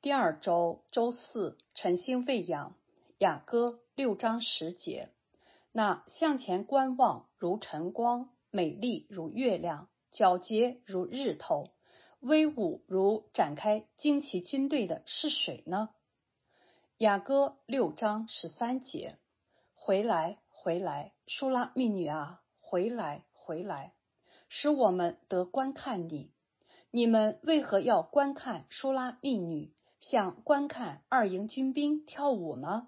第二周周四，晨星喂养，雅歌6章10节。那向前观望如晨光，美丽如月亮，皎洁如日头，威武如展开旌旗军队的是谁呢？雅歌6章13节。回来，回来，舒拉密女啊，回来，回来，使我们得观看你。你们为何要观看舒拉密女，像观看二营军兵跳舞呢？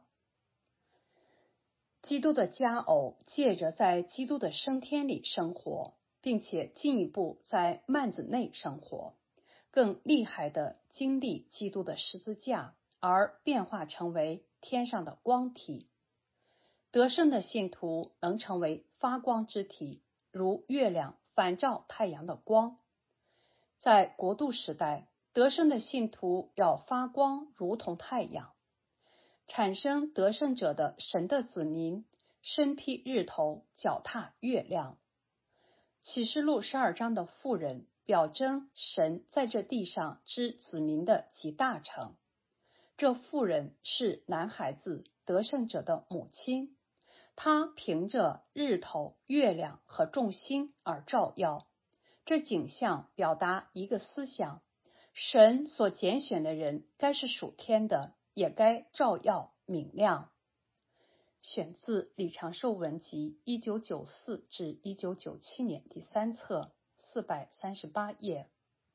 基督的佳偶借着在基督的升天里生活，并且进一步在幔子内生活，更厉害的经历基督的十字架，而变化成为天上的光体。得胜的信徒能成为发光之体，如月亮反照太阳的光。在国度时代，得胜的信徒要发光，如同太阳。产生得胜者的神的子民，身披日头，脚踏月亮。启示录12章的妇人，表征神在这地上之子民的极大成。这妇人是男孩子得胜者的母亲，她凭着日头、月亮和众星而照耀。这景象表达一个思想：神所拣选的人该是属天的，也该照耀明亮。选自李长寿文集1994至1997年第3册438页。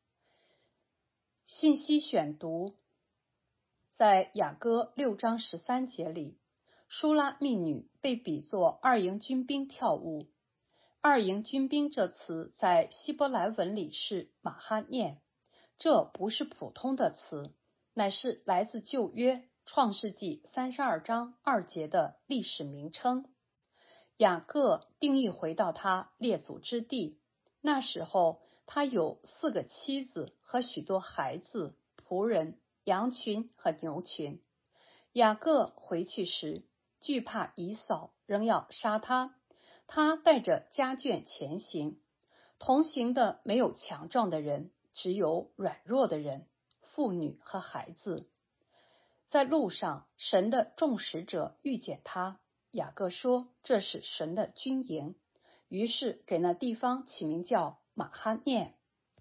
信息选读。在雅歌6章13节里，舒拉密女被比作二营军兵跳舞。二营军兵这词在希伯来文里是马哈念，这不是普通的词，乃是来自旧约创世纪32章2节的历史名称。雅各定义回到他列祖之地，那时候他有4个妻子和许多孩子、仆人、羊群和牛群。雅各回去时，惧怕以扫仍要杀他，他带着家眷前行，同行的没有强壮的人，只有软弱的人、妇女和孩子。在路上，神的众使者遇见他，雅各说这是神的军营，于是给那地方起名叫马哈念。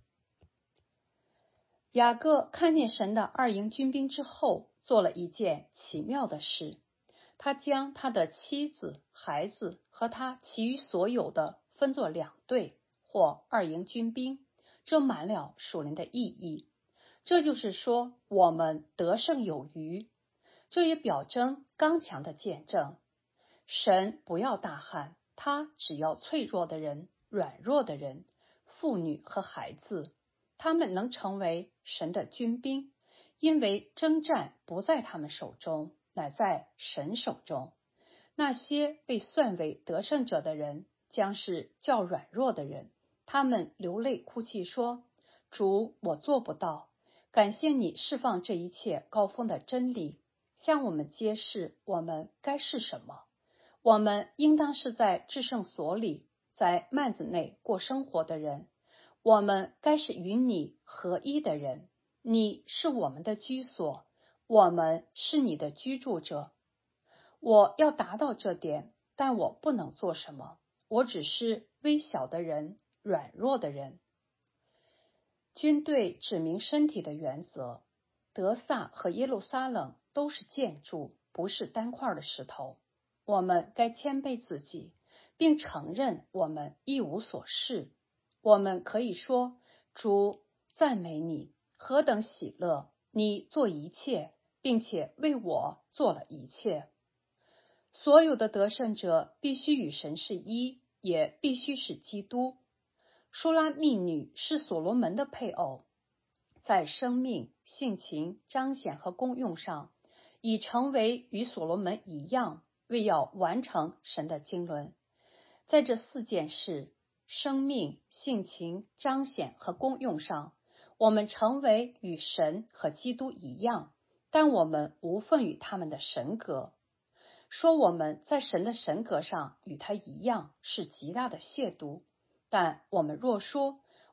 雅各看见神的二营军兵之后，做了一件奇妙的事。他将他的妻子、孩子和他其余所有的分作2队，或二营军兵，这满了属灵的意义。这就是说，我们得胜有余。这也表征刚强的见证。神不要大汉，他只要脆弱的人、软弱的人、妇女和孩子，他们能成为神的军兵，因为征战不在他们手中，乃在神手中。那些被算为得胜者的人，将是较软弱的人，他们流泪哭泣说：主，我做不到，感谢你释放这一切高峰的真理，向我们揭示我们该是什么。我们应当是在至圣所里，在幔子内过生活的人，我们该是与你合一的人，你是我们的居所，我们是你的居住者。我要达到这点，但我不能做什么，我只是微小的人，软弱的人。军队指明身体的原则，得撒和耶路撒冷都是建筑，不是单块的石头。我们该谦卑自己，并承认我们一无所事。我们可以说：主，赞美你，何等喜乐，你做一切，并且为我做了一切。所有的得胜者必须与神是一，也必须是基督。舒拉密女是所罗门的配偶，在生命、性情、彰显和功用上，已成为与所罗门一样，为要完成神的经纶。在这4件事——生命、性情、彰显和功用上，我们成为与神和基督一样，但我们无份与他们的神格。说我们在神的神格上与他一样，是极大的亵渎。但我们若说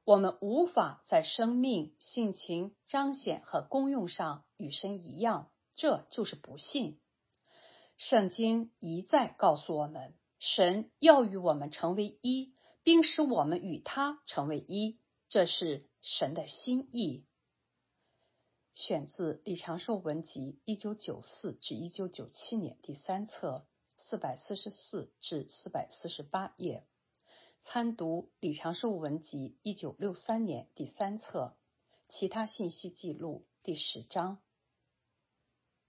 我们无法在生命、性情、彰显和功用上与神一样，这就是不信。圣经一再告诉我们，神要与我们成为一，并使我们与他成为一，这是神的心意。选自李长寿文集1994至1997年第3册444至448页，参读李长寿文集1963年第3册，其他信息记录第10章。